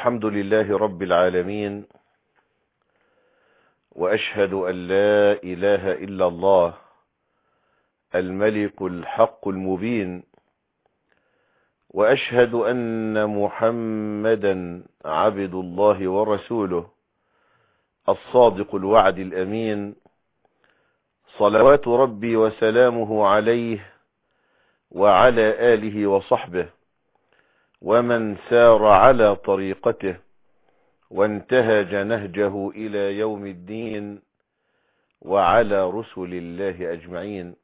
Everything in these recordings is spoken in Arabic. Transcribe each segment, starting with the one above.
الحمد لله رب العالمين، وأشهد أن لا إله إلا الله الملك الحق المبين، وأشهد أن محمدا عبد الله ورسوله الصادق الوعد الأمين، صلوات ربي وسلامه عليه وعلى آله وصحبه ومن سار على طريقته وانتهج نهجه إلى يوم الدين، وعلى رسل الله أجمعين.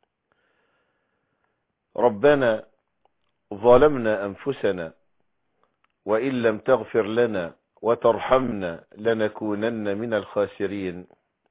ربنا ظلمنا أنفسنا، وإن لم تغفر لنا وترحمنا لنكونن من الخاسرين.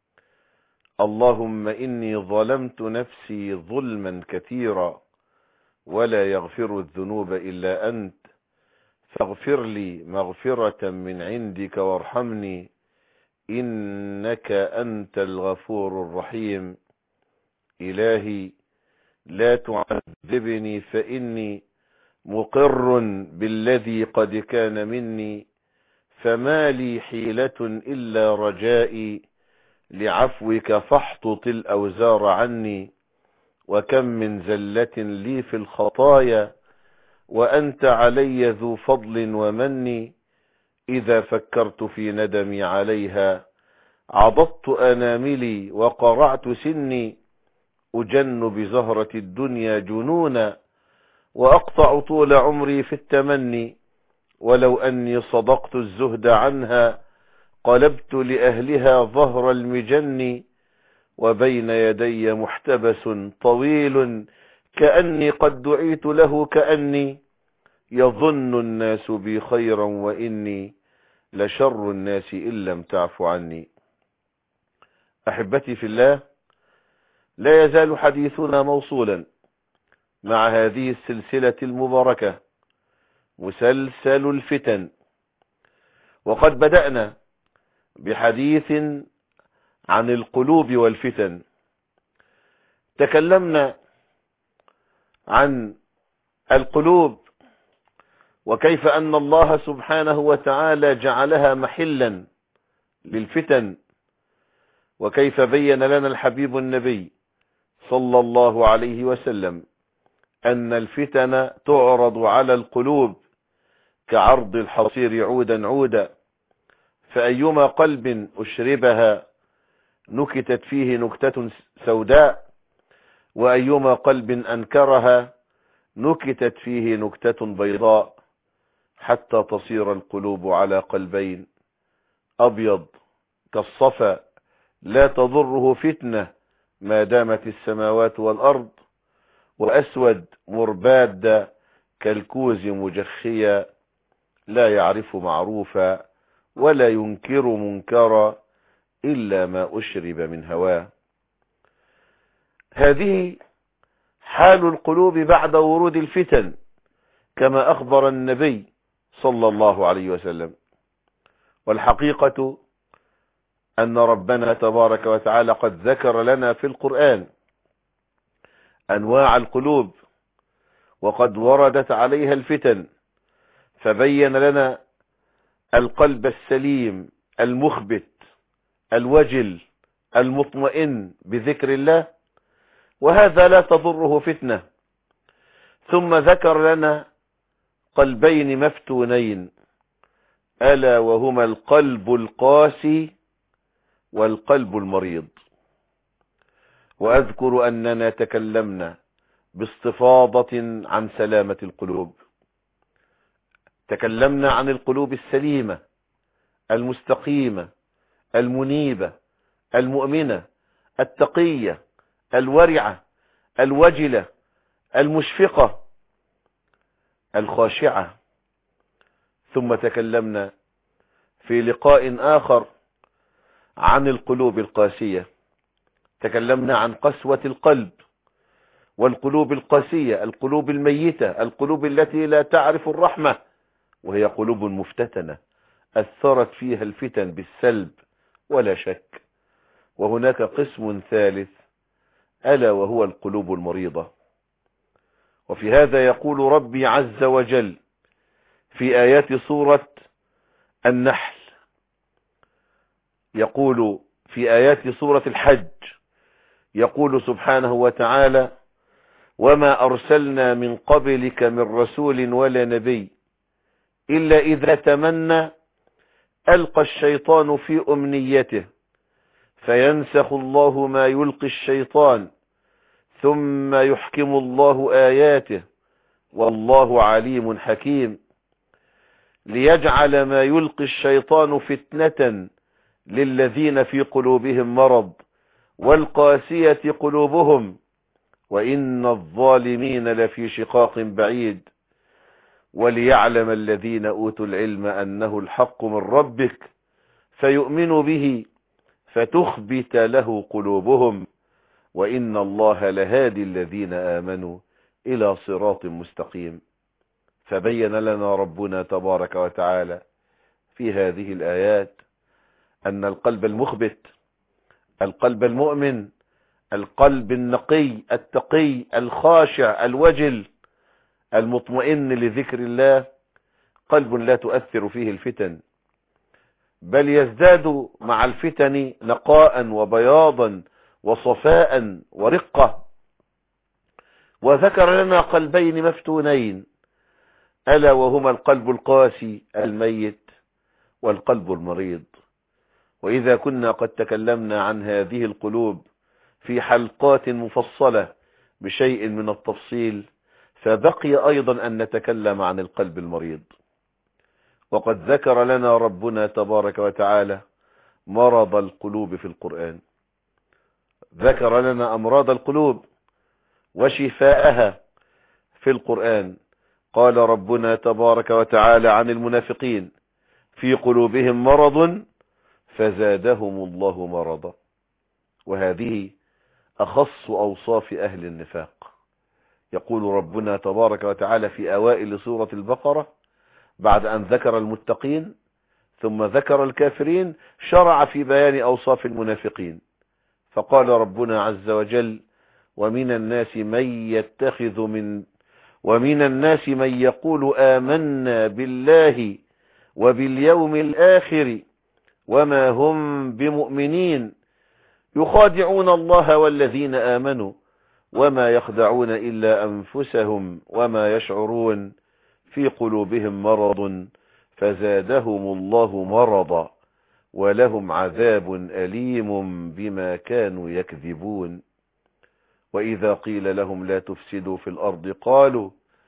اللهم إني ظلمت نفسي ظلما كثيرا، ولا يغفر الذنوب إلا أنت، فاغفر لي مغفرة من عندك وارحمني، إنك أنت الغفور الرحيم. إلهي لا تعذبني فإني مقر بالذي قد كان مني، فما لي حيلة إلا رجائي لعفوك فاحطط الأوزار عني. وكم من زلة لي في الخطايا وأنت علي ذو فضل ومن، إذا فكرت في ندمي عليها عضضت أناملي وقرعت سني. أجن بزهرة الدنيا جنونا، وأقطع طول عمري في التمني. ولو أني صدقت الزهد عنها قلبت لأهلها ظهر المجن. وبين يدي محتبس طويل كأني قد دعيت له، كأني يظن الناس بي خيرا وإني لشر الناس إن لم تعف عني. أحبتي في الله، لا يزال حديثنا موصولا مع هذه السلسلة المباركة، مسلسل الفتن. وقد بدأنا بحديث عن القلوب والفتن. تكلمنا عن القلوب، وكيف أن الله سبحانه وتعالى جعلها محلا للفتن، وكيف بين لنا الحبيب النبي صلى الله عليه وسلم أن الفتن تعرض على القلوب كعرض الحصير عودا عودا، فأيما قلب أشربها نكتت فيه نكتة سوداء، وأيما قلب أنكرها نكتت فيه نكتة بيضاء، حتى تصير القلوب على قلبين: أبيض كالصفا لا تضره فتنة ما دامت السماوات والأرض، وأسود مرباد كالكوز مجخيا لا يعرف معروفا ولا ينكر منكرا إلا ما أشرب من هواه. هذه حال القلوب بعد ورود الفتن، كما أخبر النبي صلى الله عليه وسلم. والحقيقة أن ربنا تبارك وتعالى قد ذكر لنا في القرآن أنواع القلوب، وقد وردت عليها الفتن، فبين لنا القلب السليم المخبت الوجل المطمئن بذكر الله، وهذا لا تضره فتنة. ثم ذكر لنا قلبين مفتونين، ألا وهما القلب القاسي والقلب المريض. وأذكر أننا تكلمنا باستفاضة عن سلامة القلوب. تكلمنا عن القلوب السليمة المستقيمة المنيبة المؤمنة التقية الورعة الوجلة المشفقة الخاشعة. ثم تكلمنا في لقاء آخر عن القلوب القاسية. تكلمنا عن قسوة القلب والقلوب القاسية، القلوب الميتة، القلوب التي لا تعرف الرحمة، وهي قلوب مفتتنة أثرت فيها الفتن بالسلب ولا شك. وهناك قسم ثالث، ألا وهو القلوب المريضة. وفي هذا يقول ربي عز وجل في آيات سورة النحل يقول في آيات سورة الحج، يقول سبحانه وتعالى: وما أرسلنا من قبلك من رسول ولا نبي إلا إذا تمنى ألقى الشيطان في أمنيته فينسخ الله ما يلقي الشيطان ثم يحكم الله آياته والله عليم حكيم. ليجعل ما يلقي الشيطان فتنة للذين في قلوبهم مرض والقاسية قلوبهم وإن الظالمين لفي شقاق بعيد. وليعلم الذين أوتوا العلم أنه الحق من ربك فيؤمنوا به فتخبت له قلوبهم وإن الله لهادي الذين آمنوا إلى صراط مستقيم. فبين لنا ربنا تبارك وتعالى في هذه الآيات أن القلب المخبت، القلب المؤمن، القلب النقي التقي الخاشع الوجل المطمئن لذكر الله، قلب لا تؤثر فيه الفتن، بل يزداد مع الفتن نقاء وبياضا وصفاء ورقة. وذكر لنا قلبين مفتونين، ألا وهما القلب القاسي الميت والقلب المريض. وإذا كنا قد تكلمنا عن هذه القلوب في حلقات مفصلة بشيء من التفصيل، فبقي أيضا أن نتكلم عن القلب المريض. وقد ذكر لنا ربنا تبارك وتعالى مرض القلوب في القرآن، ذكر لنا أمراض القلوب وشفاءها في القرآن. قال ربنا تبارك وتعالى عن المنافقين: في قلوبهم مرض فزادهم الله مرضا. وهذه أخص أوصاف أهل النفاق. يقول ربنا تبارك وتعالى في أوائل سورة البقرة بعد أن ذكر المتقين ثم ذكر الكافرين، شرع في بيان أوصاف المنافقين، فقال ربنا عز وجل: ومن الناس من يقول آمنا بالله وباليوم الآخر وما هم بمؤمنين يخادعون الله والذين آمنوا وما يخدعون إلا أنفسهم وما يشعرون في قلوبهم مرض فزادهم الله مرضا ولهم عذاب أليم بما كانوا يكذبون. وإذا قيل لهم لا تفسدوا في الأرض قالوا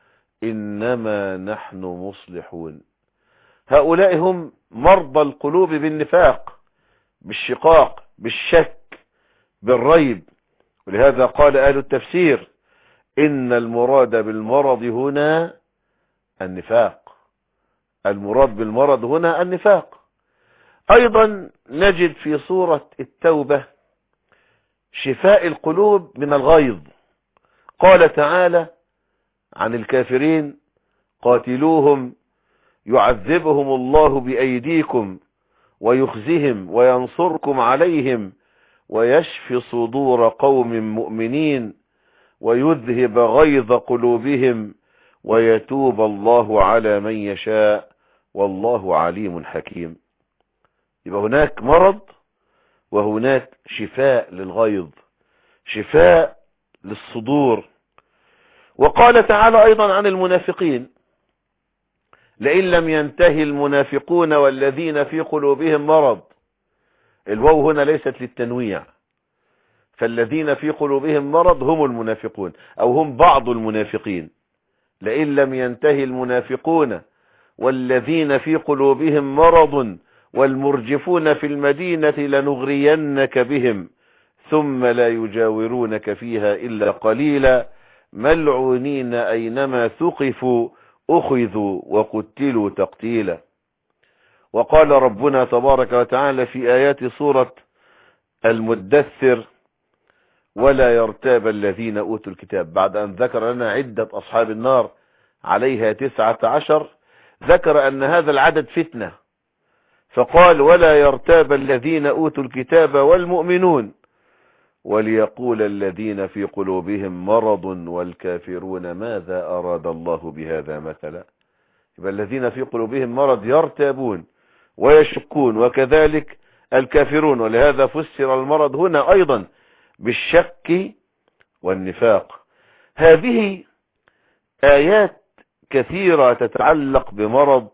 إنما نحن مصلحون. هؤلاء هم مرضى القلوب بالنفاق، بالشقاق، بالشك، بالريب. ولهذا قال أهل التفسير: إن المراد بالمرض هنا النفاق. المراد بالمرض هنا النفاق. أيضا نجد في سورة التوبة شفاء القلوب من الغيظ. قال تعالى عن الكافرين: قاتلوهم يعذبهم الله بأيديكم ويخزهم وينصركم عليهم ويشفي صدور قوم مؤمنين ويذهب غيظ قلوبهم ويتوب الله على من يشاء والله عليم حكيم. يبقى هناك مرض وهناك شفاء للغيظ، شفاء للصدور. وقال تعالى أيضا عن المنافقين: لئن لم ينتهي المنافقون والذين في قلوبهم مرض. الواو هنا ليست للتنويع، فالذين في قلوبهم مرض هم المنافقون أو هم بعض المنافقين. لئن لم ينتهي المنافقون والذين في قلوبهم مرض والمرجفون في المدينة لنغرينك بهم ثم لا يجاورونك فيها إلا قليلا ملعونين أينما ثقفوا أخذوا وقتلوا تقتيلا. وقال ربنا تبارك وتعالى في آيات سورة المدثر: ولا يرتاب الذين أوتوا الكتاب. بعد أن ذكر لنا عدة أصحاب النار عليها 19، ذكر أن هذا العدد فتنة، فقال: ولا يرتاب الذين أوتوا الكتاب والمؤمنون وليقول الذين في قلوبهم مرض والكافرون ماذا أراد الله بهذا مثلا. يبقى الذين في قلوبهم مرض يرتابون ويشكون، وكذلك الكافرون. ولهذا فسر المرض هنا أيضا بالشك والنفاق. هذه آيات كثيرة تتعلق بمرض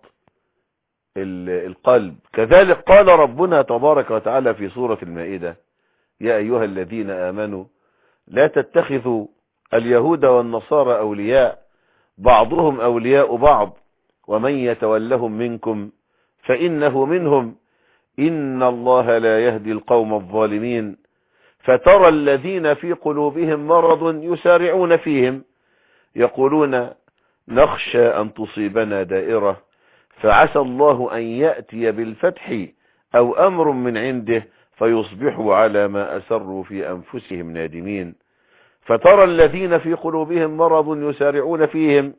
القلب. كذلك قال ربنا تبارك وتعالى في سورة المائدة: يا أيها الذين آمنوا لا تتخذوا اليهود والنصارى أولياء بعضهم أولياء بعض ومن يتولهم منكم فإنه منهم إن الله لا يهدي القوم الظالمين فترى الذين في قلوبهم مرض يسارعون فيهم يقولون نخشى أن تصيبنا دائرة فعسى الله أن يأتي بالفتح أو أمر من عنده فيصبحوا على ما أسروا في أنفسهم نادمين. فترى الذين في قلوبهم مرض يسارعون فيهم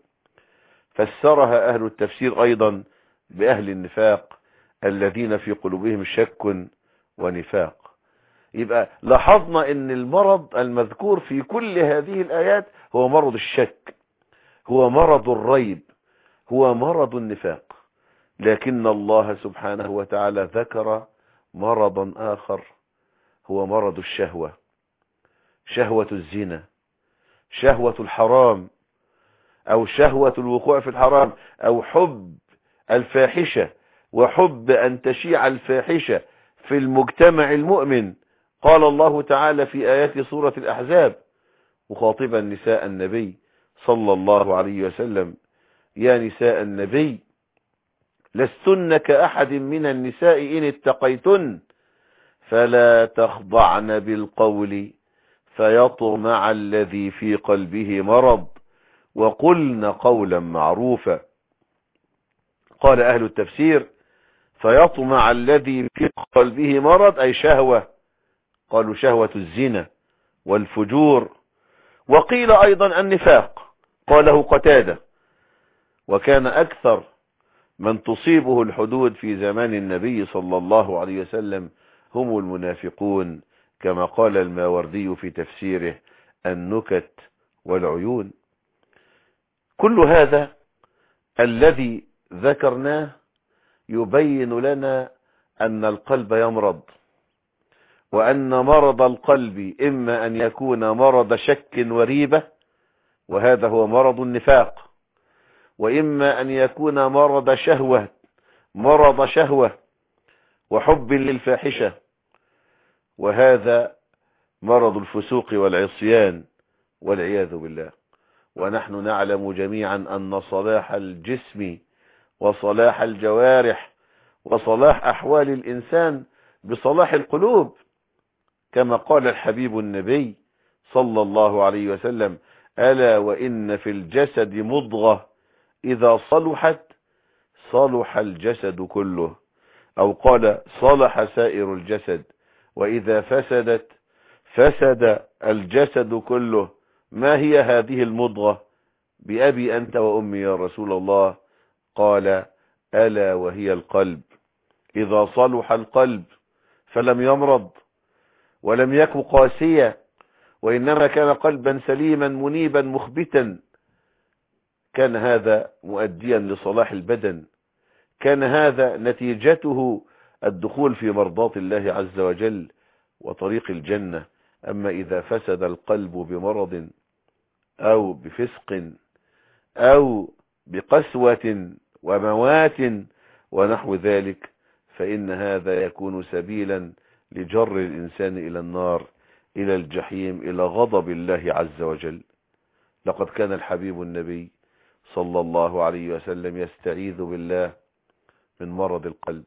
فسرها أهل التفسير أيضا بأهل النفاق الذين في قلوبهم شك ونفاق. يبقى لاحظنا ان المرض المذكور في كل هذه الآيات هو مرض الشك، هو مرض الريب، هو مرض النفاق. لكن الله سبحانه وتعالى ذكر مرضا آخر هو مرض الشهوة، شهوة الزنا، شهوة الحرام، أو شهوة الوقوع في الحرام، أو حب الفاحشة وحب أن تشيع الفاحشة في المجتمع المؤمن. قال الله تعالى في آيات سورة الأحزاب مخاطبا نساء النبي صلى الله عليه وسلم: يا نساء النبي لستن كأحد من النساء إن اتقيتن فلا تخضعن بالقول فيطمع الذي في قلبه مرض وقلن قولا معروفا. قال أهل التفسير: فيطمع الذي في قلبه مرض أي شهوة، قالوا شهوة الزنا والفجور. وقيل أيضا النفاق، قاله قتادة: وكان أكثر من تصيبه الحدود في زمان النبي صلى الله عليه وسلم هم المنافقون، كما قال الماوردي في تفسيره النكت والعيون. كل هذا الذي ذكرناه يبين لنا أن القلب يمرض، وأن مرض القلب إما أن يكون مرض شك وريبة وهذا هو مرض النفاق، وإما أن يكون مرض شهوة وحب للفاحشة وهذا مرض الفسوق والعصيان والعياذ بالله. ونحن نعلم جميعا أن صلاح الجسم وصلاح الجوارح وصلاح أحوال الإنسان بصلاح القلوب، كما قال الحبيب النبي صلى الله عليه وسلم: ألا وإن في الجسد مضغة إذا صلحت صلح الجسد كله، أو قال صلح سائر الجسد، وإذا فسدت فسد الجسد كله. ما هي هذه المضغة؟ بأبي أنت وأمي يا رسول الله. قال: ألا وهي القلب. إذا صلح القلب فلم يمرض ولم يك قاسيا، وإنما كان قلبا سليما منيبا مخبتا، كان هذا مؤديا لصلاح البدن، كان هذا نتيجته الدخول في مرضاة الله عز وجل وطريق الجنة. أما إذا فسد القلب بمرض أو بفسق أو بقسوة وموات ونحو ذلك فإن هذا يكون سبيلا لجر الإنسان إلى النار، إلى الجحيم، إلى غضب الله عز وجل. لقد كان الحبيب النبي صلى الله عليه وسلم يستعيذ بالله من مرض القلب،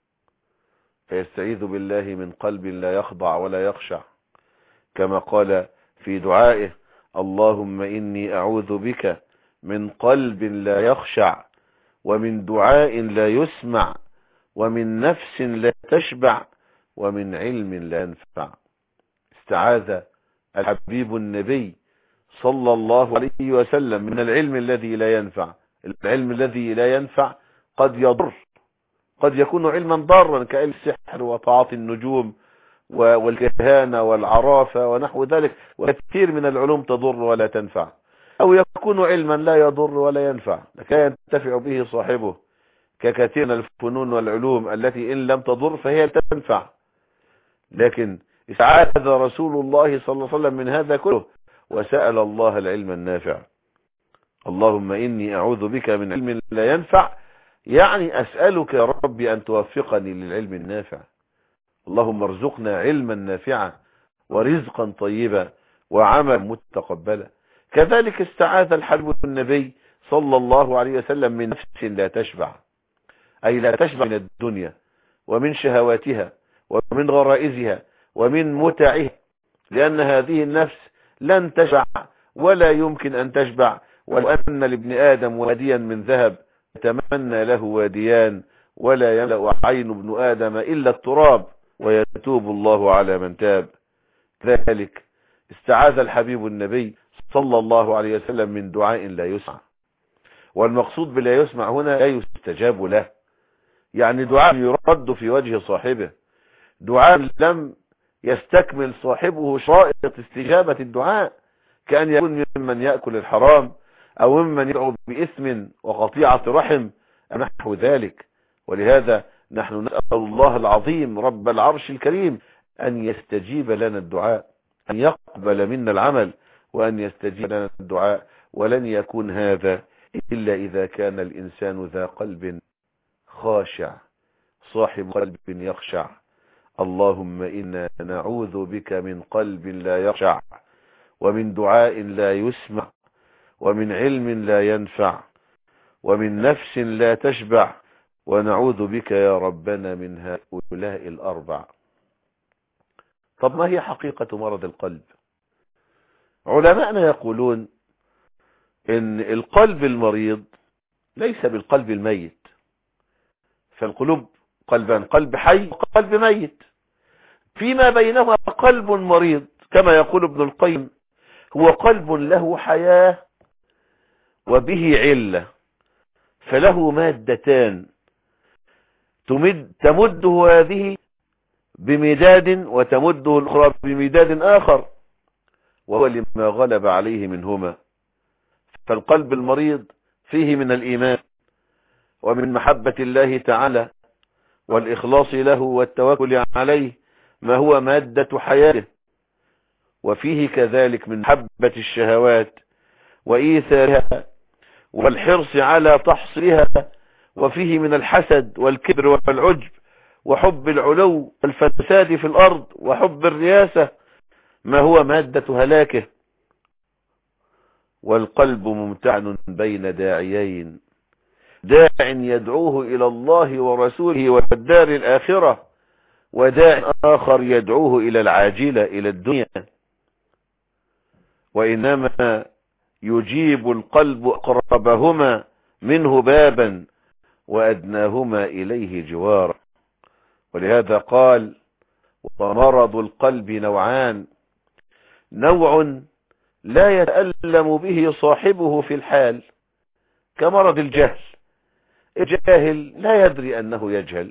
فيستعيذ بالله من قلب لا يخضع ولا يخشع، كما قال في دعائه: اللهم إني أعوذ بك من قلب لا يخشع ومن دعاء لا يسمع ومن نفس لا تشبع ومن علم لا ينفع. استعاذ الحبيب النبي صلى الله عليه وسلم من العلم الذي لا ينفع. العلم الذي لا ينفع قد يضر، قد يكون علما ضارا كعلم السحر وتعاطي النجوم والكهانة والعرافة ونحو ذلك، وكثير من العلوم تضر ولا تنفع. أو يكون علما لا يضر ولا ينفع، لا ينتفع به صاحبه ككثير من الفنون والعلوم التي إن لم تضر فهي تنفع، لكن استعاذ رسول الله صلى الله عليه وسلم من هذا كله وسأل الله العلم النافع. اللهم إني أعوذ بك من علم لا ينفع، يعني أسألك يا ربي أن توفقني للعلم النافع. اللهم ارزقنا علما نافعا ورزقا طيبا وعملا متقبلا. كذلك استعاذ الحبيب النبي صلى الله عليه وسلم من نفس لا تشبع، أي لا تشبع من الدنيا ومن شهواتها ومن غرائزها ومن متعها، لأن هذه النفس لن تشبع ولا يمكن أن تشبع. ولو أن لابن آدم واديا من ذهب يتمنى له واديان ولا يملأ عين ابن آدم إلا التراب ويتوب الله على من تاب. ذلك استعاذ الحبيب النبي صلى الله عليه وسلم من دعاء لا يسمع، والمقصود بلا يسمع هنا لا يستجاب له، يعني دعاء يرد في وجه صاحبه، دعاء لم يستكمل صاحبه شرائط استجابة الدعاء، كأن يكون ممن يأكل الحرام أو ممن يدعو بإثم وقطيعة رحم نحو ذلك. ولهذا نحن نسأل الله العظيم رب العرش الكريم أن يستجيب لنا الدعاء، أن يقبل منا العمل وأن يستجيب لنا الدعاء. ولن يكون هذا إلا إذا كان الإنسان ذا قلب خاشع صاحب قلب يخشع. اللهم إنا نعوذ بك من قلب لا يخشع، ومن دعاء لا يسمع، ومن علم لا ينفع، ومن نفس لا تشبع، ونعوذ بك يا ربنا من هؤلاء الأربع. طب ما هي حقيقة مرض القلب؟ علماءنا يقولون إن القلب المريض ليس بالقلب الميت، فالقلوب قلبان، قلب حي وقلب ميت، فيما بينهما قلب مريض كما يقول ابن القيم هو قلب له حياة وبه علة، فله مادتان تمده هذه بمداد وتمده الأخرى بمداد آخر، وهو لما غلب عليه منهما. فالقلب المريض فيه من الإيمان ومن محبة الله تعالى والإخلاص له والتوكل عليه ما هو مادة حياته، وفيه كذلك من محبة الشهوات وإيثارها والحرص على تحصيلها، وفيه من الحسد والكبر والعجب وحب العلو والفساد في الأرض وحب الرياسة ما هو مادة هلاكه. والقلب ممتعن بين داعيين، داع يدعوه إلى الله ورسوله والدار الآخرة، وداع آخر يدعوه إلى العاجلة إلى الدنيا. وإنما يجيب القلب أقربهما منه بابا وأدناهما إليه جوارا. ولهذا قال ومرض القلب نوعان، نوع لا يتألم به صاحبه في الحال كمرض الجهل، الجاهل لا يدري أنه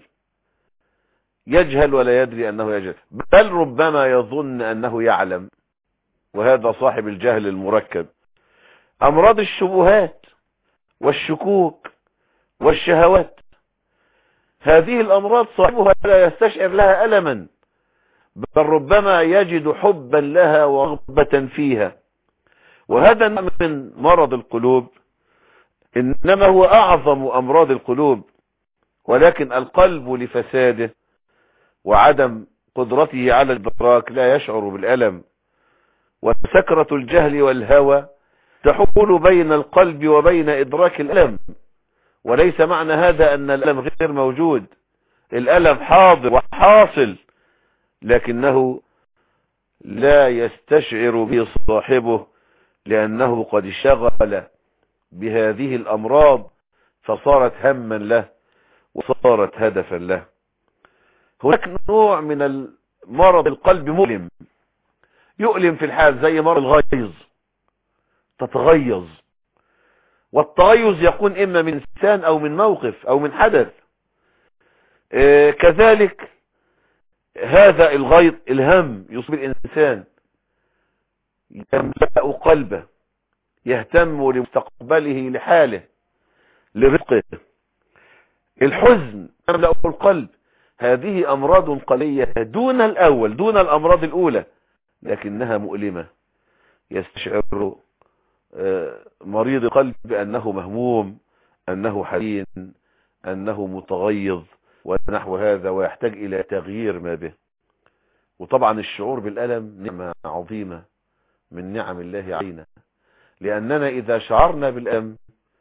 يجهل ولا يدري أنه يجهل، بل ربما يظن أنه يعلم، وهذا صاحب الجهل المركب. أمراض الشبهات والشكوك والشهوات، هذه الأمراض صاحبها لا يستشعر لها ألما، بل ربما يجد حبا لها ورغبة فيها. وهذا من مرض القلوب، إنما هو أعظم أمراض القلوب، ولكن القلب لفساده وعدم قدرته على الإدراك لا يشعر بالألم. وسكرة الجهل والهوى تحول بين القلب وبين إدراك الألم، وليس معنى هذا أن الألم غير موجود، الألم حاضر وحاصل، لكنه لا يستشعر به صاحبه لأنه قد شغل بهذه الأمراض فصارت هما له وصارت هدفا له. هناك نوع من المرض القلب مؤلم، يؤلم في الحال زي مرض الغيظ، تتغيظ، والتغيظ يكون إما من إنسان أو من موقف أو من حدث. كذلك هذا الغيظ الهم يصيب الإنسان يملأ قلبه، يهتم لمستقبله لحاله لرزقه. الحزن يملأ القلب. هذه أمراض قلية دون الأول، دون الأمراض الأولى، لكنها مؤلمة. يستشعر مريض القلب أنه مهموم، أنه حزين، أنه متغيظ ونحو هذا، ويحتاج إلى تغيير ما به. وطبعا الشعور بالألم نعمة عظيمة من نعم الله علينا، لأننا إذا شعرنا بالألم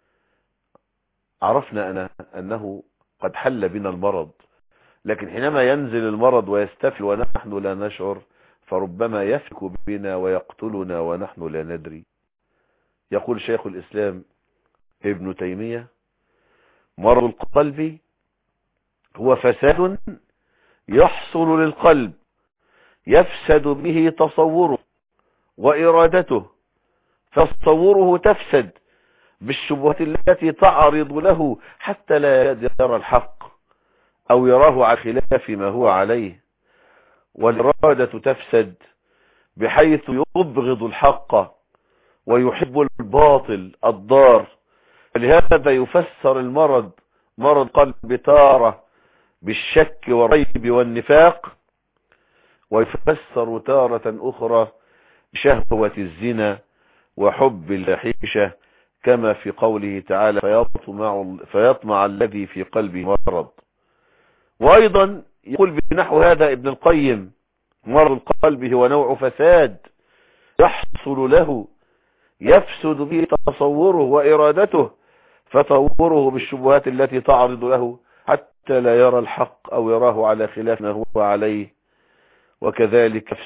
عرفنا أنه قد حل بنا المرض. لكن حينما ينزل المرض ويستفل ونحن لا نشعر، فربما يفك بنا ويقتلنا ونحن لا ندري. يقول شيخ الإسلام ابن تيمية: مرض القلب هو فساد يحصل للقلب يفسد به تصوره وإرادته، فتصوره تفسد بالشبهات التي تعرض له حتى لا يرى الحق أو يراه على خلاف ما هو عليه، والإرادة تفسد بحيث يبغض الحق ويحب الباطل الضار. لهذا يفسر المرض، مرض قلب، تارة بالشك والريب والنفاق، ويفسر تارة أخرى بشهوة الزنا وحب الفاحشة، كما في قوله تعالى: فيطمع الذي في قلبه مرض. وأيضا يقول بنحو هذا ابن القيم: مرض القلب هو نوع فساد يحصل له يفسد به تصوره وإرادته، فتصوره بالشبهات التي تعرض له حتى لا يرى الحق أو يراه على خلاف ما هو عليه. وكذلك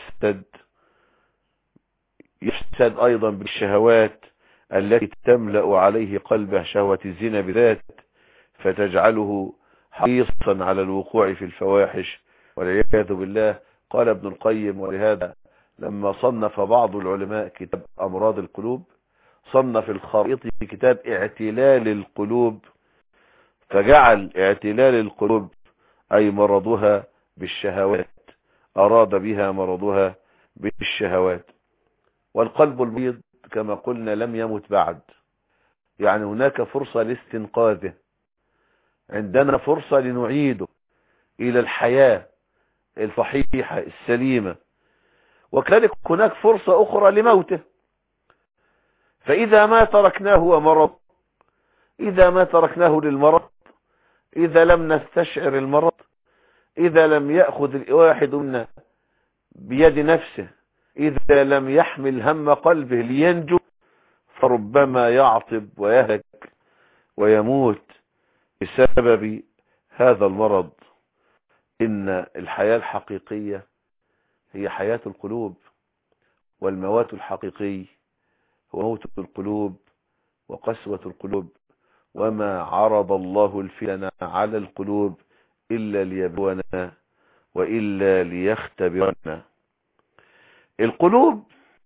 يفسد أيضا بالشهوات التي تملأ عليه قلبه، شهوة الزنا بذات، فتجعله حريصا على الوقوع في الفواحش والعياذ بالله. قال ابن القيم: ولهذا لما صنف بعض العلماء كتاب أمراض القلوب، صنف الخريطي كتاب اعتلال القلوب، فجعل اعتلال القلوب أي مرضها بالشهوات، أراد بها مرضها بالشهوات. والقلب المريض كما قلنا لم يمت بعد، يعني هناك فرصة لاستنقاذه، عندنا فرصة لنعيده إلى الحياة الصحيحة السليمة، وكذلك هناك فرصة أخرى لموته. فإذا ما تركناه ومرض، إذا ما تركناه للمرض، إذا لم نستشعر المرض، إذا لم يأخذ الواحد منا بيد نفسه، إذا لم يحمل هم قلبه لينجو، فربما يعطب ويهلك ويموت بسبب هذا المرض. إن الحياة الحقيقية هي حياة القلوب، والموات الحقيقي هو موت القلوب وقسوة القلوب. وما عرض الله الفتن على القلوب إلا ليبلونا وإلا ليختبرنا. القلوب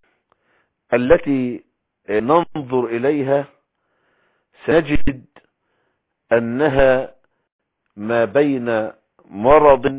التي ننظر إليها سنجد أنها ما بين مرض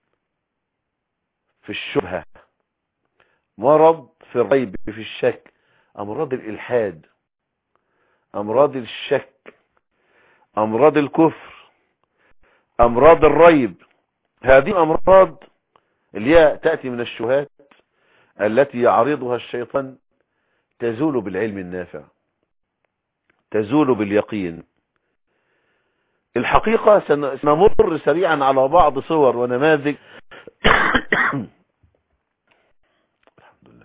في الشبهة، مرض في الريب، في الشك، أمراض الإلحاد، أمراض الشك، أمراض الكفر، أمراض الريب. هذه الأمراض اللي هي تأتي من الشبهات التي يعرضها الشيطان تزول بالعلم النافع، تزول باليقين. الحقيقة سنمر سريعا على بعض صور ونماذج الحمد لله.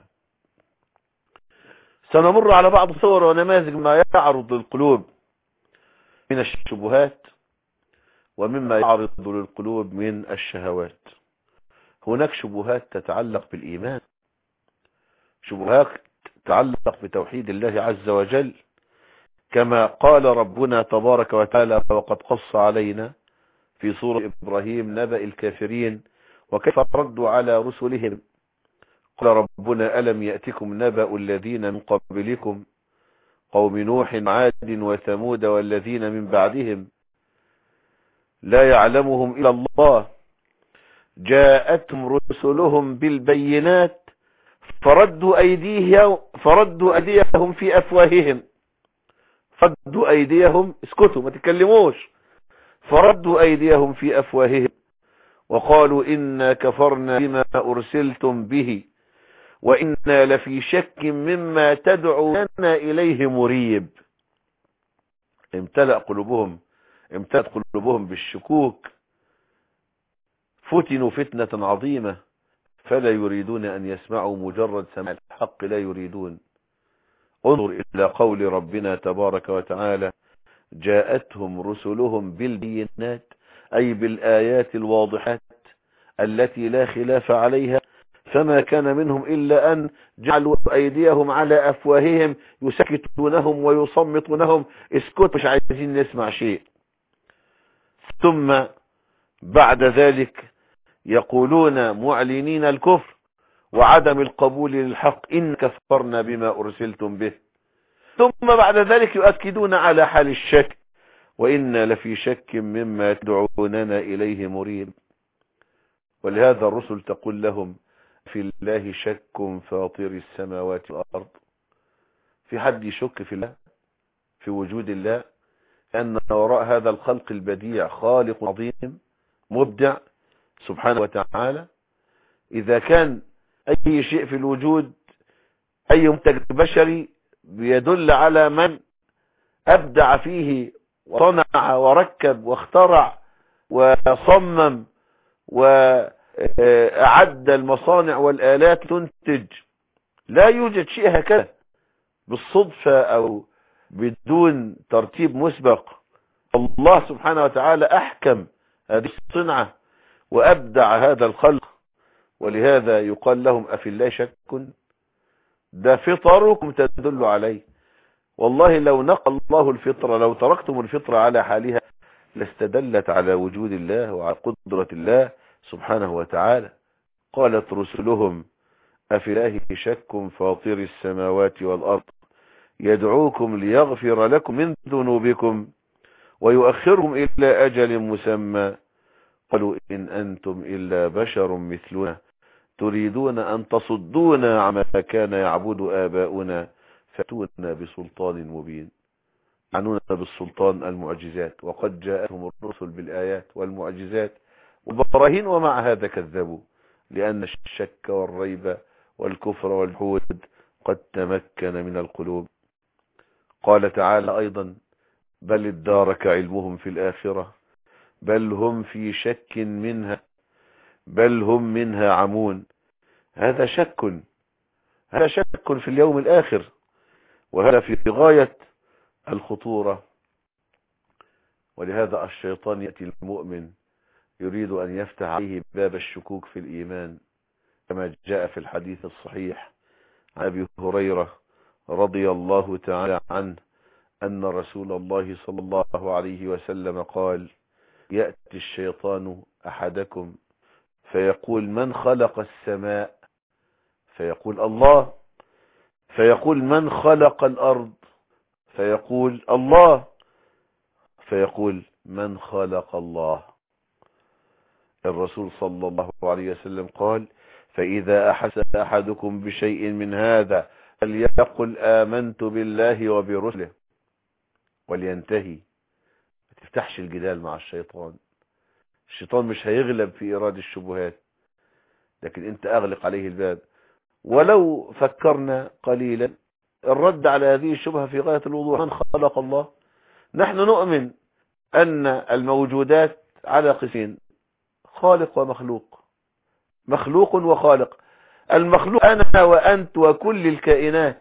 سنمر على بعض صور ونماذج ما يعرض للقلوب من الشبهات ومما يعرض للقلوب من الشهوات. هناك شبهات تتعلق بالإيمان، شبهات تتعلق بتوحيد الله عز وجل، كما قال ربنا تبارك وتعالى: وقد قص علينا في سورة إبراهيم نبأ الكافرين وكيف ردوا على رسلهم. قال ربنا: ألم يأتكم نبأ الذين من قبلكم قوم نوح وعاد وثمود والذين من بعدهم لا يعلمهم إلا الله جاءتهم رسلهم بالبينات فردوا أيديهم في أفواههم، فردوا أيديهم، اسكتوا ما تتكلموش، فردوا أيديهم في أفواههم وقالوا إنا كفرنا بما أرسلتم به وإنا لفي شك مما تدعوننا إليه مريب. امتلأت قلوبهم بالشكوك، فتنوا فتنة عظيمة فلا يريدون أن يسمعوا، مجرد سماع الحق لا يريدون. انظر إلى قول ربنا تبارك وتعالى: جاءتهم رسلهم بالبينات، أي بالآيات الواضحات التي لا خلاف عليها، فما كان منهم إلا أن جعلوا أيديهم على أفواههم يسكتونهم ويصمتونهم، اسكت مش عايزين نسمع شيء. ثم بعد ذلك يقولون معلنين الكفر وعدم القبول للحق: إن كفرنا بما أرسلتم به. ثم بعد ذلك يؤكدون على حال الشك: وإنا لفي شك مما تدعوننا إليه مريب. ولهذا الرسل تقول لهم: في الله شك فاطر السماوات والأرض. في حد يشك في الله، في وجود الله، أن وراء هذا الخلق البديع خالق عظيم مبدع سبحانه وتعالى؟ إذا كان أي شيء في الوجود، أي منتج بشري، بيدل على من أبدع فيه وصنع وركب واخترع وصمم وأعد المصانع والآلات تنتج، لا يوجد شيء هكذا بالصدفة أو بدون ترتيب مسبق. الله سبحانه وتعالى أحكم هذه الصنعة وأبدع هذا الخلق. ولهذا يقال لهم: أفي الله شك؟ ده فطركم تدل عليه. والله لو نقى الله الفطرة، لو تركتم الفطرة على حالها، لاستدلت على وجود الله وعلى قدرة الله سبحانه وتعالى. قالت رسلهم: أفي الله شك فاطر السماوات والأرض يدعوكم ليغفر لكم من ذنوبكم ويؤخرهم إلى أجل مسمى قالوا إن أنتم إلا بشر مثلنا تريدون أن تصدونا عما كان يعبد آباؤنا فأتونا بسلطان مبين. يعنون بالسلطان المعجزات، وقد جاءتهم الرسل بالآيات والمعجزات والبراهين، ومع هذا كذبوا، لأن الشك والريب والكفر والجحود قد تمكن من القلوب. قال تعالى أيضا: بل ادارك علمهم في الآخرة بل هم في شك منها بل هم منها عمون. هذا شك في اليوم الآخر، وهذا في غاية الخطورة. ولهذا الشيطان يأتي المؤمن يريد أن يفتح عليه باب الشكوك في الإيمان، كما جاء في الحديث الصحيح عن أبي هريرة رضي الله تعالى عنه أن رسول الله صلى الله عليه وسلم قال: يأتي الشيطان أحدكم فيقول: من خلق السماء؟ فيقول: الله. فيقول: من خلق الأرض؟ فيقول: الله. فيقول: من خلق الله؟ الرسول صلى الله عليه وسلم قال: فإذا أحس أحدكم بشيء من هذا فليقل آمنت بالله وبرسله ولينتهي. ما تفتحش الجدال مع الشيطان. الشيطان مش هيغلب في إيراد الشبهات، لكن انت اغلق عليه الباب. ولو فكرنا قليلا الرد على هذه الشبهة في غاية الوضوح: من خلق الله؟ نحن نؤمن أن الموجودات على قسمين: خالق ومخلوق. مخلوق وخالق. المخلوق أنا وأنت وكل الكائنات،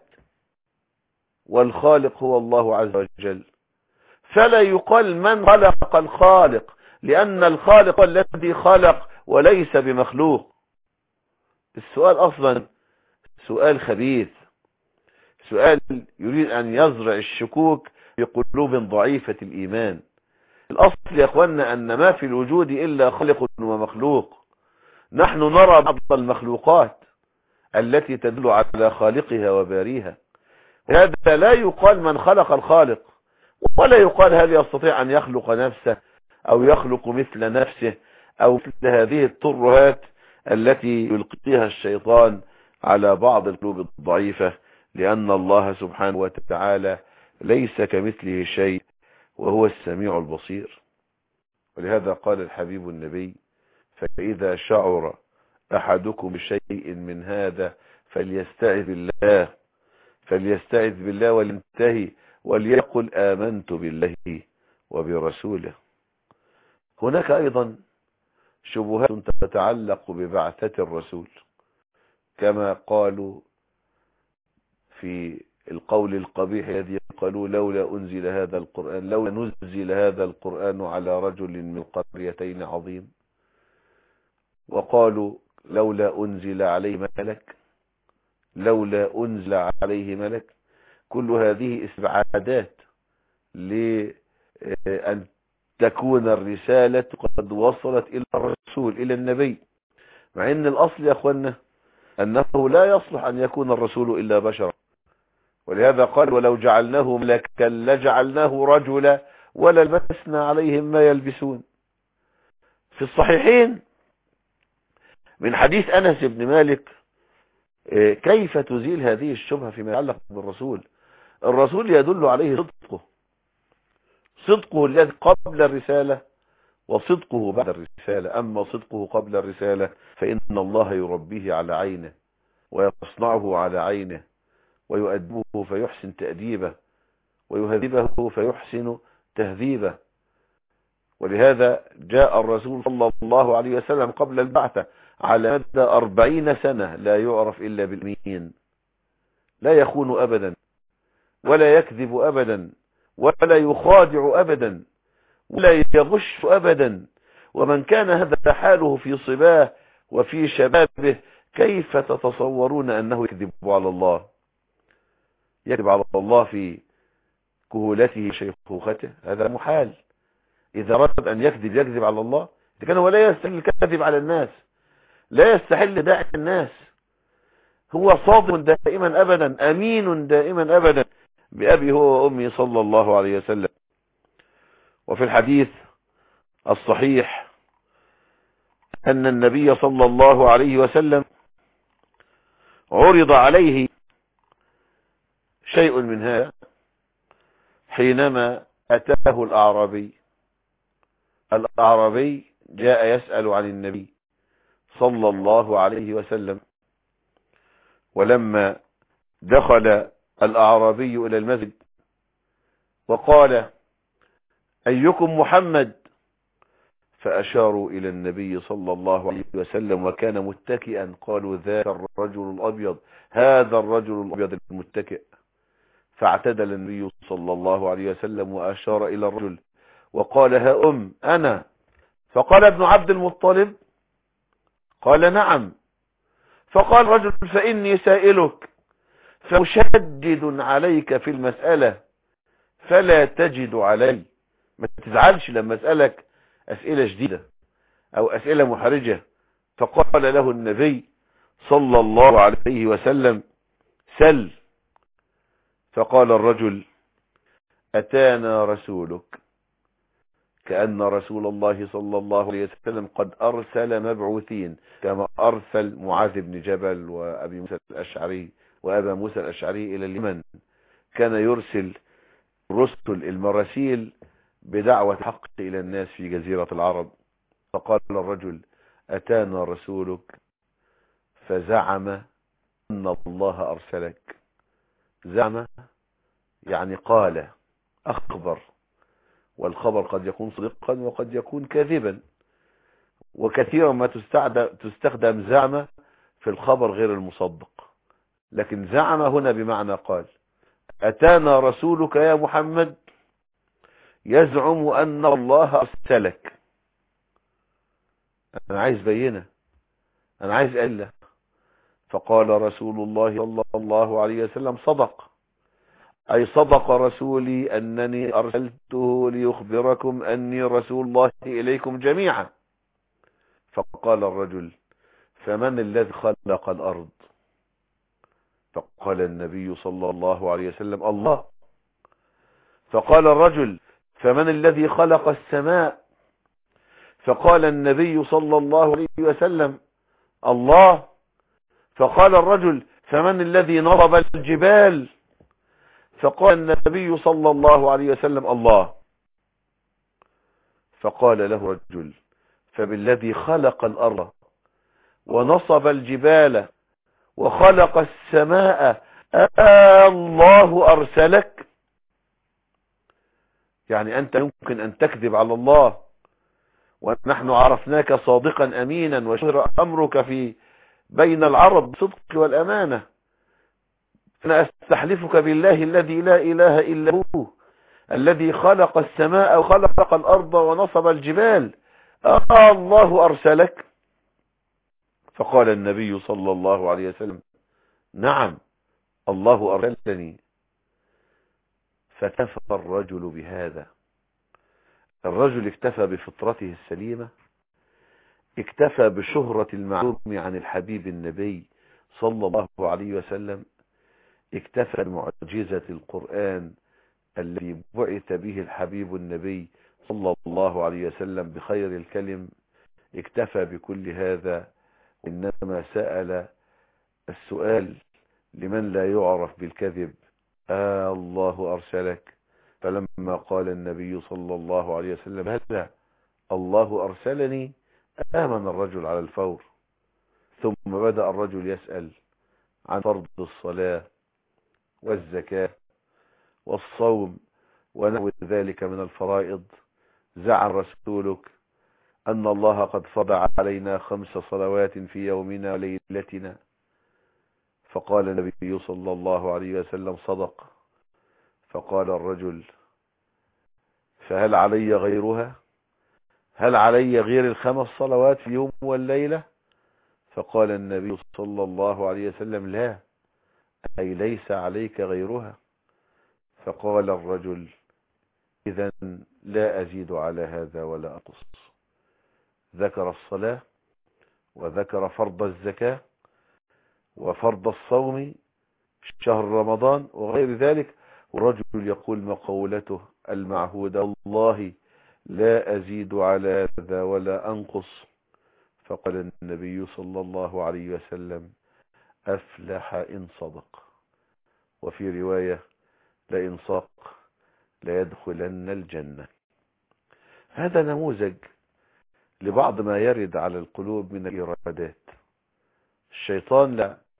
والخالق هو الله عز وجل. فلا يقال من خلق الخالق، لأن الخالق الذي خلق وليس بمخلوق. السؤال أصلا سؤال خبيث، سؤال يريد أن يزرع الشكوك في قلوب ضعيفة الإيمان. الأصل يا أخوانا أن ما في الوجود إلا خالق ومخلوق. نحن نرى بعض المخلوقات التي تدل على خالقها وباريها. هذا لا يقال من خلق الخالق، ولا يقال هل يستطيع أن يخلق نفسه أو يخلق مثل نفسه أو مثل هذه الترهات التي يلقيها الشيطان على بعض القلوب الضعيفة، لأن الله سبحانه وتعالى ليس كمثله شيء وهو السميع البصير. ولهذا قال الحبيب النبي: فإذا شعر أحدكم بشيء من هذا فليستعذ بالله ولينتهي وليقل آمنت بالله وبرسوله. هناك أيضا شبهات تتعلق ببعثة الرسول، كما قالوا في القول القبيح الذي قالوا: لولا نزل هذا القرآن على رجل من القريتين عظيم. وقالوا: لولا أنزل عليه ملك. كل هذه استبعادات لأن تكون الرسالة قد وصلت إلى الرسول، إلى النبي، مع أن الأصل يا أخوانا أنه لا يصلح أن يكون الرسول إلا بشرا. ولهذا قال: ولو جعلناه ملكا لجعلناه رجلا وللبسنا عليهم ما يلبسون. في الصحيحين من حديث أنس بن مالك كيف تزيل هذه الشبهة فيما يتعلق بالرسول. الرسول يدل عليه صدقه الذي قبل الرسالة وصدقه بعد الرسالة. أما صدقه قبل الرسالة فإن الله يربيه على عينه ويصنعه على عينه ويؤدبه فيحسن تأديبه ويهذبه فيحسن تهذيبه. ولهذا جاء الرسول صلى الله عليه وسلم قبل البعثة على مدى 40 سنة لا يعرف إلا بالأمين، لا يخون أبدا ولا يكذب أبدا ولا يخادع أبدا ولا يغش أبدا. ومن كان هذا حاله في صباه وفي شبابه كيف تتصورون أنه يكذب على الله؟ يكذب على الله في كهولته شيخوخته؟ هذا محال. إذا رد أن يكذب على الله، كان هو لا يستحل الكذب على الناس، لا يستحل داعي الناس. هو صادق دائما أبدا، أمين دائما أبدا بأبي هو وأمي صلى الله عليه وسلم. وفي الحديث الصحيح أن النبي صلى الله عليه وسلم عرض عليه شيء من هذا حينما أتاه الأعرابي جاء يسأل عن النبي صلى الله عليه وسلم. ولما دخل الأعرابي إلى المسجد وقال: أيكم محمد؟ فأشاروا إلى النبي صلى الله عليه وسلم وكان متكئا. قالوا: ذاك الرجل الأبيض، هذا الرجل الأبيض المتكئ. فاعتدل النبي صلى الله عليه وسلم وأشار إلى الرجل وقال: ها أنا. فقال: ابن عبد المطلب؟ قال: نعم. فقال الرجل: فإني سائلك فمشدد عليك في المسألة فلا تجد علي. ما تزعلش لما أسألك أسئلة جديدة أو أسئلة محرجة. فقال له النبي صلى الله عليه وسلم: سل. فقال الرجل: أتانا رسولك، كأن رسول الله صلى الله عليه وسلم قد أرسل مبعوثين، كما أرسل معاذ بن جبل وأبي موسى الأشعري وأبا موسى الأشعري إلى اليمن. كان يرسل رسل المراسيل بدعوة الحق إلى الناس في جزيرة العرب. فقال الرجل: أتانا رسولك فزعم أن الله أرسلك. زعم يعني قال، أخبر، والخبر قد يكون صدقا وقد يكون كاذبا، وكثيرا ما تستخدم زعم في الخبر غير المصدق، لكن زعم هنا بمعنى قال. أتانا رسولك يا محمد يزعم أن الله أرسلك. أنا عايز بينة، أنا عايز أله. فقال رسول الله صلى الله عليه وسلم: صدق، أي صدق رسولي أنني أرسلته ليخبركم أني رسول الله إليكم جميعا. فقال الرجل: فمن الذي خلق الأرض؟ فقال النبي صلى الله عليه وسلم: الله. فقال الرجل: فمن الذي خلق السماء؟ فقال النبي صلى الله عليه وسلم: الله. فقال الرجل: فمن الذي نصب الجبال؟ فقال النبي صلى الله عليه وسلم: الله. فقال له رجل: فبالذي خلق الأرض ونصب الجبال وخلق السماء الله أرسلك؟ يعني أنت يمكن أن تكذب على الله، ونحن عرفناك صادقا أمينا وشهر أمرك في بين العرب بالصدق والأمانة. أنا أستحلفك بالله الذي لا إله إلا هو، الذي خلق السماء وخلق الأرض ونصب الجبال، الله أرسلك؟ فقال النبي صلى الله عليه وسلم: نعم، الله أرسلني. فكفى الرجل بهذا. الرجل اكتفى بفطرته السليمة، اكتفى بشهرة المعلوم عن الحبيب النبي صلى الله عليه وسلم، اكتفى بمعجزة القرآن الذي بعث به الحبيب النبي صلى الله عليه وسلم بخير الكلم، اكتفى بكل هذا، إنما سأل السؤال لمن لا يعرف بالكذب: الله أرسلك؟ فلما قال النبي صلى الله عليه وسلم: هلا الله أرسلني، آمن الرجل على الفور. ثم بدأ الرجل يسأل عن فرض الصلاة والزكاة والصوم ونحو ذلك من الفرائض. زعم رسولك أن الله قد فرض علينا 5 صلوات في يومنا وليلتنا. فقال النبي صلى الله عليه وسلم: صدق. فقال الرجل: فهل علي غيرها؟ هل علي غير ال5 صلوات في يوم والليلة؟ فقال النبي صلى الله عليه وسلم: لا، أي ليس عليك غيرها. فقال الرجل: إذن لا أزيد على هذا ولا أقص. ذكر الصلاة وذكر فرض الزكاة وفرض الصوم شهر رمضان وغير ذلك، والرجل يقول مقولته المعهودة: والله لا أزيد على هذا ولا أنقص. فقال النبي صلى الله عليه وسلم: أفلح إن صدق. وفي رواية: لئن صدق ليدخلن الجنة. هذا نموذج لبعض ما يرد على القلوب من الإرادات. الشيطان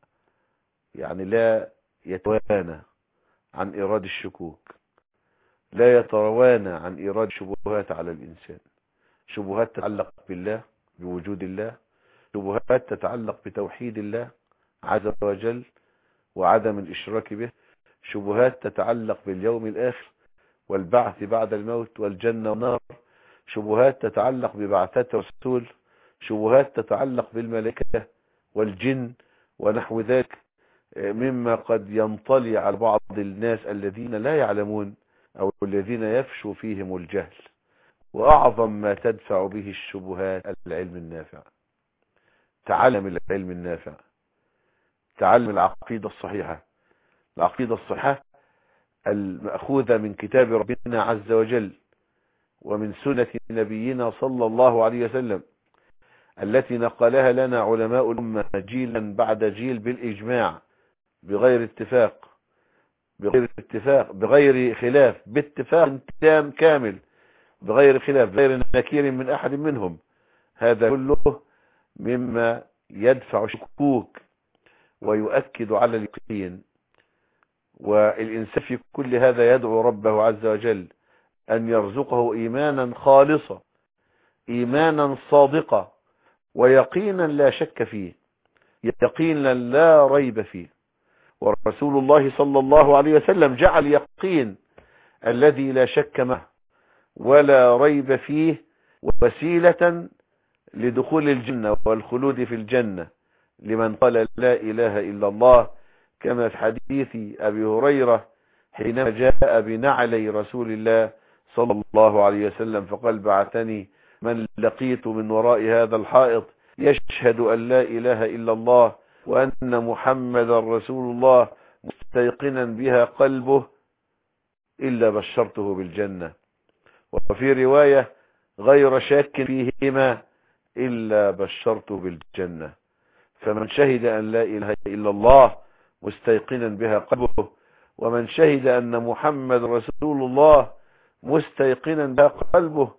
لا يتوانى عن إيراد الشكوك، لا يتوانى عن إيراد شبهات على الإنسان، شبهات تتعلق بالله، بوجود الله، شبهات تتعلق بتوحيد الله عز وجل وعدم الإشراك به، شبهات تتعلق باليوم الآخر والبعث بعد الموت والجنة والنار، شبهات تتعلق ببعثات الرسول، شبهات تتعلق بالملائكة والجن ونحو ذلك، مما قد ينطلي على بعض الناس الذين لا يعلمون أو الذين يفشو فيهم الجهل. وأعظم ما تدفع به الشبهات العلم النافع. تعلم العلم النافع، تعلم العقيدة الصحيحة، العقيدة الصحيحة المأخوذة من كتاب ربنا عز وجل ومن سنة نبينا صلى الله عليه وسلم، التي نقلها لنا علماء الأمة جيلا بعد جيل بالإجماع، بغير اتفاق، بغير خلاف، باتفاق تام كامل، بغير خلاف، بغير نكير من أحد منهم. هذا كله مما يدفع شكوك ويؤكد على اليقين. والإنسان في كل هذا يدعو ربه عز وجل أن يرزقه إيمانا خالصا، إيمانا صادقا، ويقينا لا شك فيه، يقينا لا ريب فيه. ورسول الله صلى الله عليه وسلم جعل اليقين الذي لا شك معه ولا ريب فيه وسيلة لدخول الجنة والخلود في الجنة لمن قال لا إله إلا الله، كما في حديث أبي هريرة حينما جاء بنعلي رسول الله صلى الله عليه وسلم فقال: بعثني من لقيت من وراء هذا الحائط يشهد أن لا إله إلا الله وأن محمد رسول الله مستيقنا بها قلبه إلا بشرته بالجنة. وفي رواية: غير شاك فيهما إلا بشرته بالجنة. فمن شهد أن لا إله إلا الله مستيقنا بها قلبه، ومن شهد أن محمد رسول الله مستيقنا بها قلبه،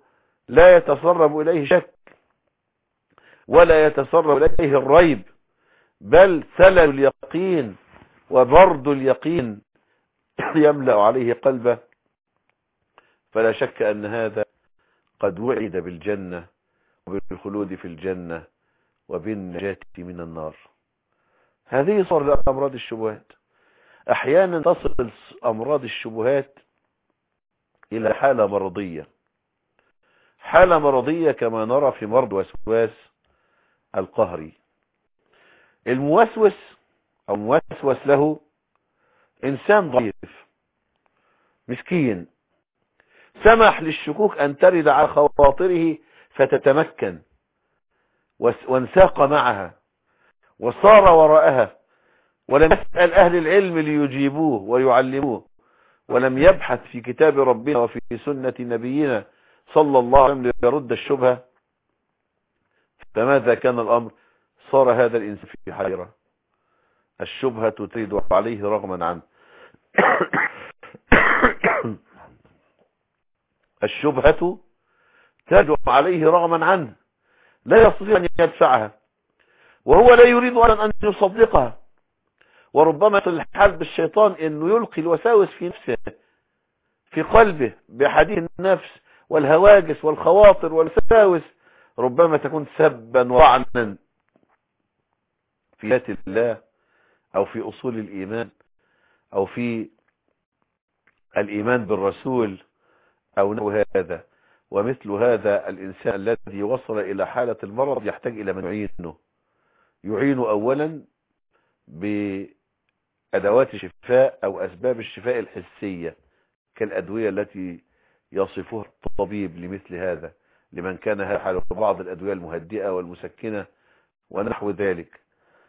لا يتسرب إليه شك ولا يتسرب إليه الريب، بل ثلل اليقين وبرد اليقين يملأ عليه قلبه، فلا شك أن هذا قد وعد بالجنة وبالخلود في الجنة وبالنجاة من النار. هذه صور أمراض الشبهات. أحيانا تصل أمراض الشبهات إلى حالة مرضية، حالة مرضية كما نرى في مرض وسواس القهري. الموسوس أو موسوس له إنسان ضعيف مسكين، سمح للشكوك أن ترد على خواطره فتتمكن، وانساق معها وصار وراءها، ولم يسأل أهل العلم ليجيبوه ويعلموه، ولم يبحث في كتاب ربنا وفي سنة نبينا صلى الله عليه وسلم ليرد الشبهة. فماذا كان الأمر؟ صار هذا الإنسان في حيرة، الشبهة تريد عليه رغما عنه الشبهة تريد عليه رغما عنه، لا يستطيع أن يدفعها، وهو لا يريد أن يصدقها. وربما يصل الحال بالشيطان أنه يلقي الوساوس في نفسه في قلبه بحديث النفس والهواجس والخواطر والوساوس، ربما تكون سبا وطعنا في ذات الله أو في أصول الإيمان أو في الإيمان بالرسول أو نحو هذا. ومثل هذا الإنسان الذي وصل إلى حالة المرض يحتاج إلى من يعينه أولا بأدوات الشفاء أو أسباب الشفاء الحسية كالأدوية التي يصفها الطبيب لمثل هذا، لمن كان هذا حاله، بعض الأدوية المهدئة والمسكنة ونحو ذلك.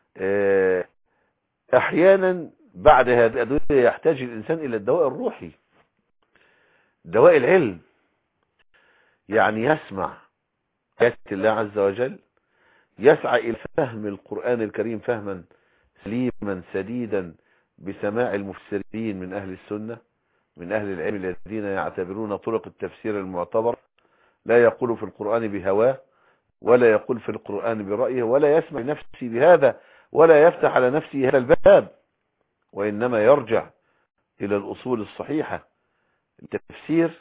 أحيانا بعد هذه الأدوية يحتاج الإنسان إلى الدواء الروحي، دواء العلم، يعني يسمع آيات الله عز وجل، يسعى إلى فهم القرآن الكريم فهما سليما سديدا بسماع المفسرين من أهل السنة، من أهل العلم الذين يعتبرون طرق التفسير المعتبر، لا يقول في القرآن بهواه ولا يقول في القرآن برأيه ولا يسمع نفسه بهذا ولا يفتح على نفسه هذا الباب، وإنما يرجع إلى الأصول الصحيحة التفسير.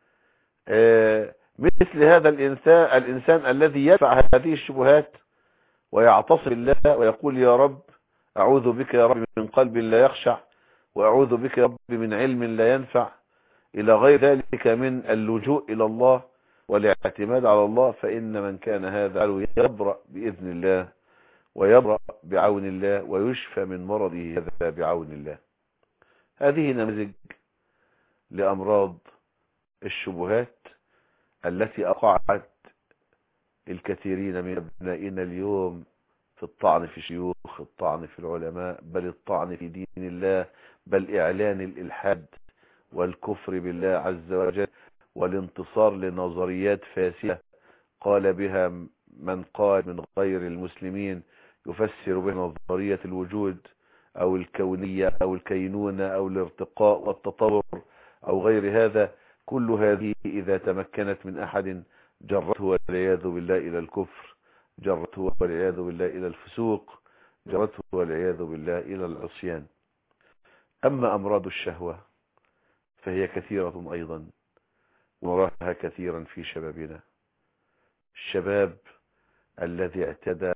مثل هذا الإنسان الذي يدفع هذه الشبهات ويعتصم بالله ويقول يا رب أعوذ بك يا رب من قلب لا يخشع، وأعوذ بك يا رب من علم لا ينفع، إلى غير ذلك من اللجوء إلى الله والاعتماد على الله، فإن من كان هذا يبرأ بإذن الله ويبرأ بعون الله ويشفى من مرضه هذا بعون الله. هذه نماذج لأمراض الشبهات التي أوقعت الكثيرين من أبنائنا اليوم في الطعن في الشيوخ، الطعن في العلماء، بل الطعن في دين الله، بل إعلان الإلحاد والكفر بالله عز وجل والانتصار لنظريات فاسدة قال بها من قال من غير المسلمين، يفسر بها نظرية الوجود أو الكونية أو الكينونة أو الارتقاء والتطور أو غير هذا. كل هذه إذا تمكنت من أحد جرته والعياذ بالله إلى الكفر، جرته والعياذ بالله إلى الفسوق، جرته والعياذ بالله إلى العصيان. أما أمراض الشهوة فهي كثيرة أيضا، ونراها كثيرا في شبابنا، الشباب الذي اعتدى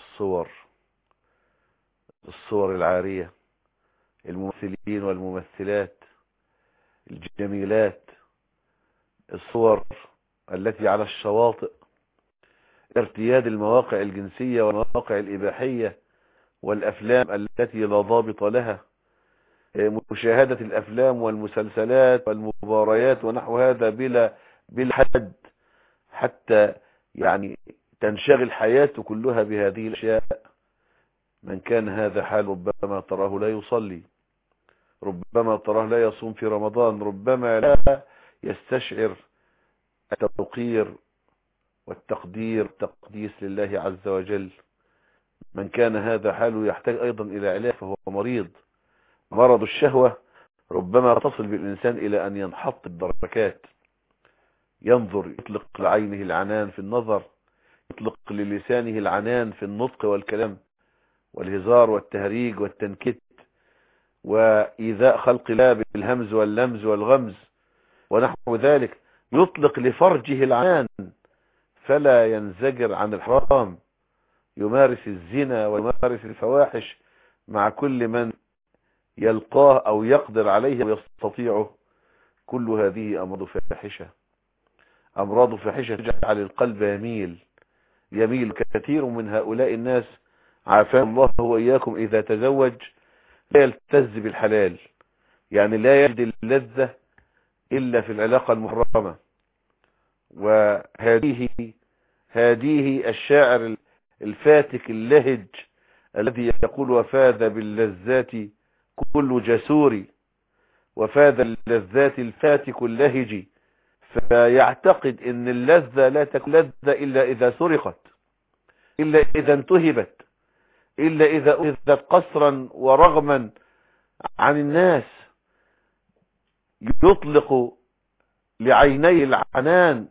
الصور العارية، الممثلين والممثلات الجميلات، الصور التي على الشواطئ، ارتياد المواقع الجنسية والمواقع الإباحية والأفلام التي لا ضابط لها، مشاهدة الأفلام والمسلسلات والمباريات ونحو هذا بلا حد، حتى يعني تنشغل حياته كلها بهذه الأشياء. من كان هذا حال ربما تراه لا يصلي، ربما تراه لا يصوم في رمضان، ربما لا يستشعر التوقير والتقدير والتقديس لله عز وجل. من كان هذا حاله يحتاج أيضا إلى علاج، فهو مريض. مرض الشهوة ربما تصل بالإنسان إلى أن ينحط الدركات ينظر، يطلق لعينه العنان في النظر، يطلق للسانه العنان في النطق والكلام والهزار والتهريج والتنكت وإيذاء خلق الله بالهمز واللمز والغمز ونحو ذلك. يطلق لفرجه العنان فلا ينزجر عن الحرام، يمارس الزنا ويمارس الفواحش مع كل من يلقاه أو يقدر عليه ويستطيعه. كل هذه أمراض فاحشة، أمراض فاحشة تجعل القلب يميل. كثير من هؤلاء الناس عافانا الله وإياكم إذا تزوج لا يلتز بالحلال، يعني لا يجد اللذة إلا في العلاقة المحرمة. وهذه الشاعر الفاتك اللهج الذي يقول: وفاذ باللذات كل جسور، وفاذ اللذات الفاتك اللهج. فيعتقد ان اللذة لا تكون لذة الا اذا سرقت، الا اذا انتهبت، الا اذا اخذت قسرا ورغما عن الناس. يطلق لعيني العنان،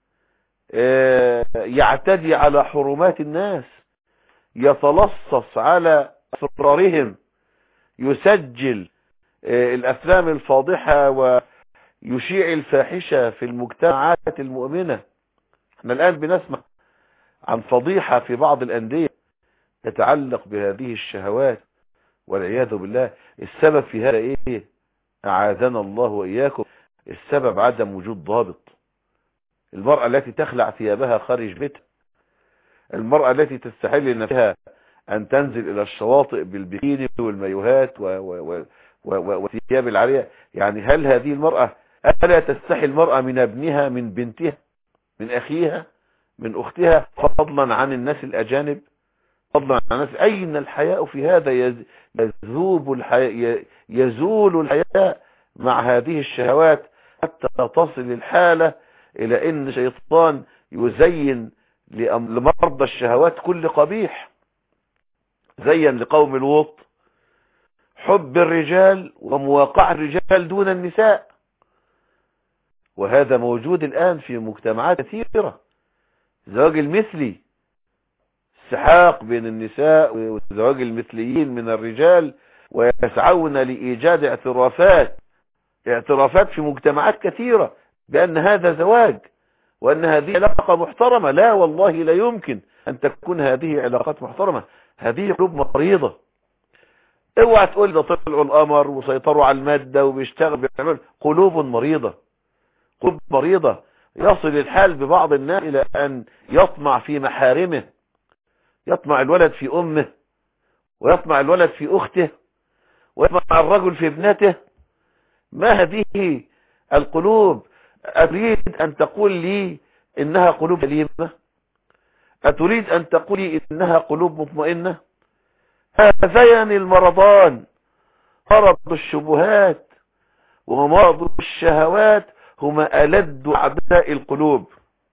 يعتدي على حرمات الناس، يتلصص على اسرارهم، يسجل الافلام الفاضحة ويشيع الفاحشة في المجتمعات المؤمنة. احنا الان بنسمع عن فضيحة في بعض الاندية تتعلق بهذه الشهوات والعياذ بالله. السبب في هذا ايه؟ اعاذنا الله واياكم. السبب عدم وجود ضابط. المرأة التي تخلع ثيابها خارج بيتها، المرأة التي تستحل لنفسها ان تنزل الى الشواطئ بالبكيني والمايوهات والثياب العارية، يعني هل هذه المرأة ألا تستحي المرأة من ابنها، من بنتها، من أخيها، من أختها، فضلا عن الناس الأجانب، فضلا عن الناس؟ أين الحياء في هذا؟ يزول الحياء مع هذه الشهوات حتى تصل الحالة إلى أن الشيطان يزين لمرضى الشهوات كل قبيح. زين لقوم لوط حب الرجال ومواقع الرجال دون النساء، وهذا موجود الآن في مجتمعات كثيرة. زواج المثلي، السحاق بين النساء وزواج المثليين من الرجال، ويسعون لإيجاد اعترافات في مجتمعات كثيرة بأن هذا زواج وأن هذه علاقة محترمة. لا والله، لا يمكن أن تكون هذه علاقات محترمة. هذه قلوب مريضة. اوعى تقول ده طلعوا القمر وسيطروا على المادة وبيشتغل بيعمل. قلوب مريضة، قلوب مريضة. يصل الحال ببعض الناس إلى أن يطمع في محارمه، يطمع الولد في أمه، ويطمع الولد في أخته، ويطمع الرجل في ابنته. ما هذه القلوب؟ أريد أن تقول لي إنها قلوب سليمة؟ أتريد أن تقول لي إنها قلوب مطمئنة؟ هذين المرضان، مرض الشبهات ومرض الشهوات، هما ألد أعداء القلوب،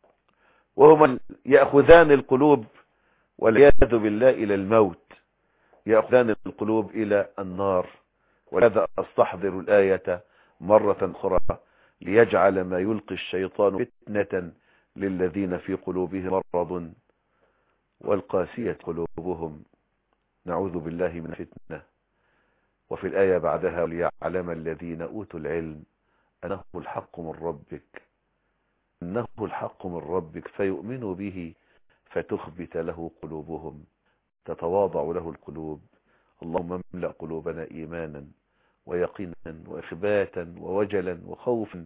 وهما يأخذان القلوب والعياذ بالله إلى الموت، يأخذان القلوب إلى النار. ولذا أستحضر الآية مرة أخرى: ليجعل ما يلقي الشيطان فتنة للذين في قلوبهم مرض والقاسية قلوبهم. نعوذ بالله من الفتنة. وفي الآية بعدها: ليعلم الذين أوتوا العلم أنه الحق من ربك، أنه الحق من ربك، فيؤمنوا به فتخبت له قلوبهم، تتواضع له القلوب. اللهم املأ قلوبنا إيمانا ويقينا وإخباتا ووجلا وخوفا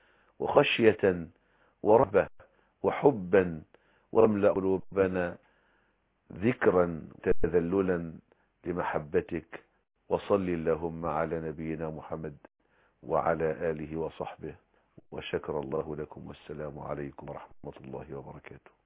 وخشية ورهبة وحبا، واملأ قلوبنا ذكرا تذللا لمحبتك. وصل اللهم على نبينا محمد وعلى آله وصحبه، وشكر الله لكم، والسلام عليكم ورحمة الله وبركاته.